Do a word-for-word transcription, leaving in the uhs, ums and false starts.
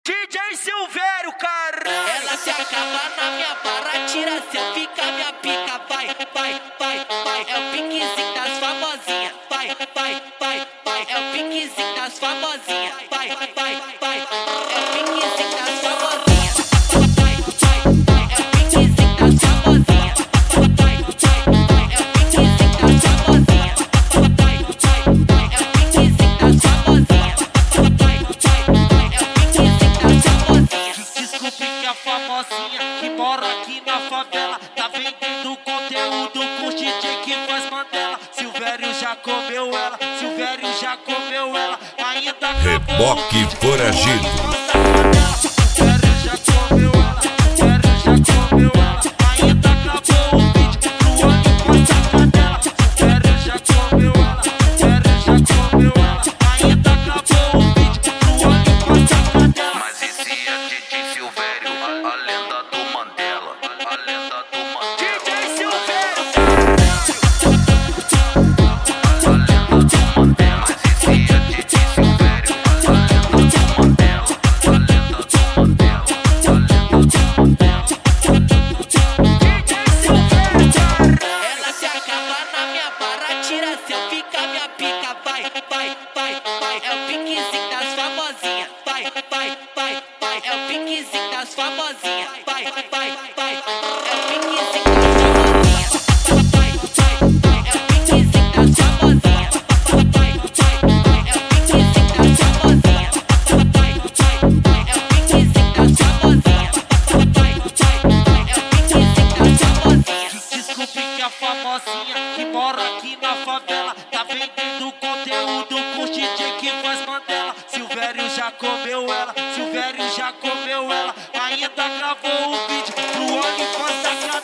D J Silvério, cara. Ela se acaba na minha barra, tira selfie com a minha pica. Vai, vai, vai, vai. É o piquezinho das famosinhas. Vai, vai, vai, vai. É o piquezinho das famosinhas. Vai, vai, vai. É o piquezinho das famosinhas. Vai, vai, vai. É o piquezinho das famosinhas. Vai, vai, vai. É o piquezinho das famosinhas. Vai, vai, vai. É o piquezinho das famosinhas. Vai, vai, vai. É o piquezinho das famosinhas. Desculpe que a famosinha que mora aqui na favela tá vendendo conteúdo com D J que faz Mandela. Silvério já comeu ela, Silvério já comeu ela, ainda Reboque foragido. Silvério já comeu ela, Silvério já comeu ela, ainda gravou um vídeo pro ano com a saca dela. Silvério já comeu ela, Silvério já comeu ela, ainda gravou um vídeo pro ano com a saca dela. Mas esse é D J Silvério, a, a lenda do Mandela, a lenda do Mandela. D J Silvério, A lenda do Mandela. Mas esse é D J Silvério, a lenda do Mandela, a lenda do Mandela, a lenda do Mandela. D J Silvério, cara. Ela se acaba na minha barra, tira selfie com a minha pica. Vai, vai, vai, vai. É o piquezinho das famosinhas. Vai, vai, vai, vai. É o piquezinho das famosinhas. Vai, vai, vai. É o piquezinho das famosinhas. Vai, vai, vai. É o piquezinho das famosinhas. Vai, vai, vai. É o piquezinho das famosinhas. Vai, vai, vai. É o piquezinho das famosinhas. Vai, vai, vai. É o piquezinho das famosinhas. Desculpe que a famosinha que mora aqui na favela tá vendendo conteúdo com D J que faz Mandela. Silvério já comeu ela, Silvério já comeu ela, ainda gravou um vídeo pro ano com a saca